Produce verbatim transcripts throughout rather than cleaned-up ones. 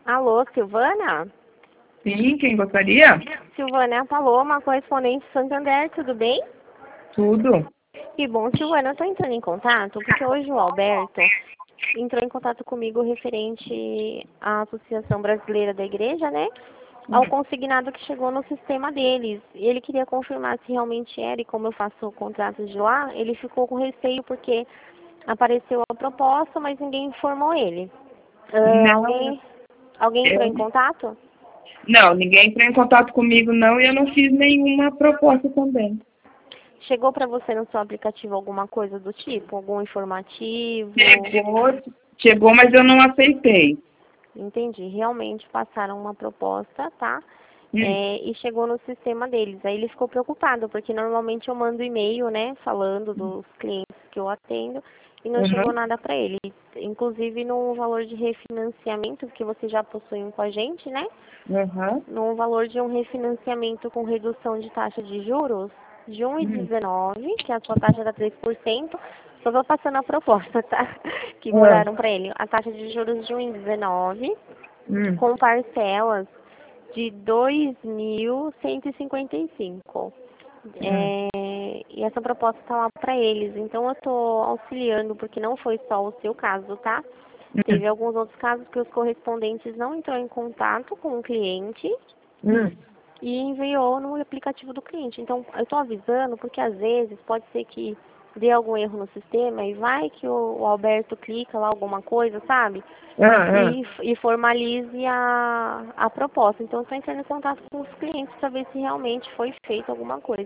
Alô, Silvana? Sim, quem gostaria? Silvana é a Paloma, correspondente Santander, tudo bem? Tudo. Que bom, Silvana, eu tô entrando em contato porque hoje o Alberto entrou em contato comigo referente à Associação Brasileira da Igreja, né? Ao consignado que chegou no sistema deles. E ele queria confirmar se realmente era, e como eu faço o contrato de lá, ele ficou com receio porque apareceu a proposta, mas ninguém informou ele. Ah, Não, alguém, alguém entrou eu, em contato? não, ninguém entrou em contato comigo não e eu não fiz nenhuma proposta também. Chegou para você no seu aplicativo alguma coisa do tipo? Algum informativo? Chegou, chegou, mas eu não aceitei. Entendi. Realmente passaram uma proposta, tá? Hum. É, e chegou no sistema deles. Aí ele ficou preocupado, porque normalmente eu mando e-mail, né, falando dos clientes que eu atendo, e não chegou Uhum. nada para ele. Inclusive no valor de refinanciamento, que você já possui um com a gente, né? Uhum. No valor de um refinanciamento com redução de taxa de juros de um vírgula Hum. dezenove, que a sua taxa era três por cento, só estou passando a proposta, tá? Que Ah. mudaram para ele. A taxa de juros de um vírgula dezenove, Hum. com parcelas de dois mil cento e cinquenta e cinco. Hum. É, e essa proposta está lá para eles. Então eu estou auxiliando, porque não foi só o seu caso, tá? Hum. Teve alguns outros casos que os correspondentes não entrou em contato com o cliente Hum. e enviou no aplicativo do cliente. Então, eu estou avisando porque às vezes pode ser que dê algum erro no sistema e vai que o, o Alberto clica lá alguma coisa, sabe? Ah, ah. E, e formalize a, a proposta. Então, eu estou entrando em contato com os clientes para ver se realmente foi feito alguma coisa.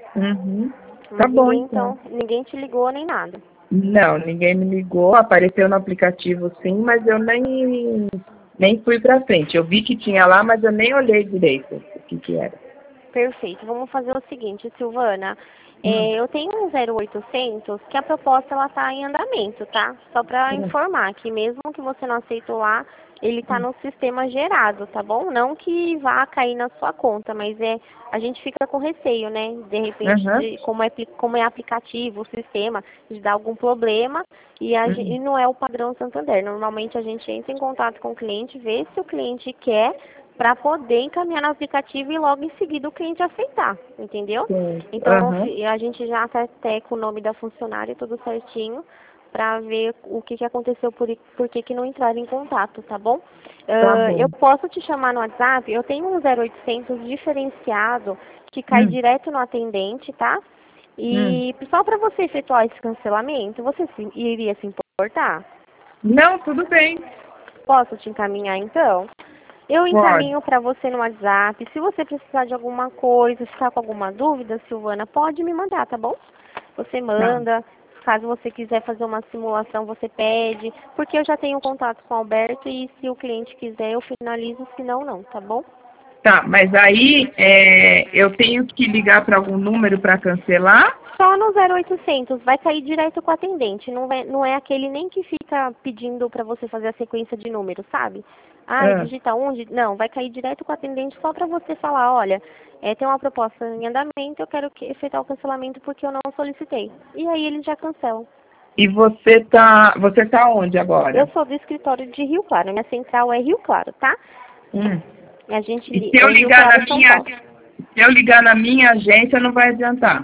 Uhum. Tá Mas bom, ninguém, então. então, ninguém te ligou nem nada. Não, ninguém me ligou, apareceu no aplicativo sim, mas eu nem, nem fui pra frente. Eu vi que tinha lá, mas eu nem olhei direito o que que era. Perfeito. Vamos fazer o seguinte, Silvana. Hum. É, eu tenho um zero oitocentos que a proposta ela está em andamento, tá? Só para Hum. informar que mesmo que você não aceitou lá, ele está Hum. no sistema gerado, tá bom? Não que vá cair na sua conta, mas é a gente fica com receio, né? De repente, Aham. de, como, é, como é aplicativo, o sistema, de dar algum problema e, a, gen- Hum. e não é o padrão Santander. Normalmente a gente entra em contato com o cliente, vê se o cliente quer para poder encaminhar no aplicativo e logo em seguida o cliente aceitar, entendeu? Sim. Então Aham. fi- a gente já tá até com o nome da funcionária tudo certinho para ver o que, que aconteceu, por, por que, que não entraram em contato, tá bom? Tá Ah, eu bom. posso te chamar no WhatsApp, eu tenho um zero oitocentos diferenciado que cai Hum. direto no atendente, tá? Hum. E só para você efetuar esse cancelamento, você se, iria se importar? Não, tudo bem. Posso te encaminhar então? Eu Pode. encaminho para você no WhatsApp. Se você precisar de alguma coisa, ficar com alguma dúvida, Silvana, pode me mandar, tá bom? Você Tá. manda. Caso você quiser fazer uma simulação, você pede. Porque eu já tenho contato com o Alberto e se o cliente quiser, eu finalizo. Se não, não, tá bom? Tá, mas aí é, eu tenho que ligar para algum número para cancelar? Só no zero oitocentos, vai cair direto com o atendente, não, vai, não é aquele nem que fica pedindo para você fazer a sequência de números, sabe? Ah, Ah. digita um, di- não, vai cair direto com o atendente só para você falar, olha, é, tem uma proposta em andamento, eu quero que, efetuar o cancelamento porque eu não solicitei. E aí eles já cancelam. E você tá, você tá onde Eu agora? sou do escritório de Rio Claro, minha central é Rio Claro, tá? Hum. A gente E li- se eu é Rio ligar Claro, na São minha, Paulo. se eu ligar na minha agência não vai adiantar.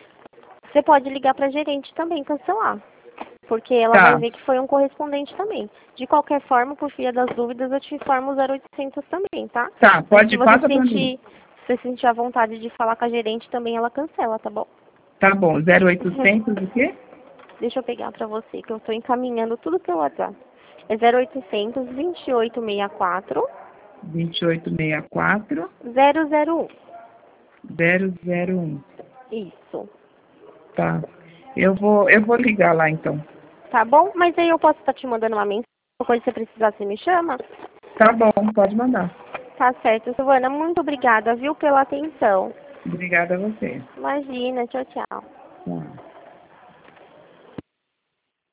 Você pode ligar para gerente também, cancelar. Porque ela vai Tá, ver que foi um correspondente também. De qualquer forma, por via das dúvidas, eu te informo o zero oitocentos também, tá? tá, Mas se pode, você passa para mim. sentir, se você sentir a vontade de falar com a gerente também, ela cancela, tá bom? Tá bom, zero oitocentos o quê? Deixa eu pegar pra você, que eu tô encaminhando tudo pelo WhatsApp. É zero oitocentos, vinte e oito sessenta e quatro, vinte e oito sessenta e quatro, zero zero um. zero zero um. Isso. Tá. Eu vou, eu vou ligar lá então. Tá bom? Mas aí eu posso estar te mandando uma mensagem. Qualquer coisa que você precisar, você me chama? Tá bom, pode mandar. Tá certo, Silvana. Muito obrigada, viu, pela atenção. Obrigada a você. Imagina. Tchau, tchau.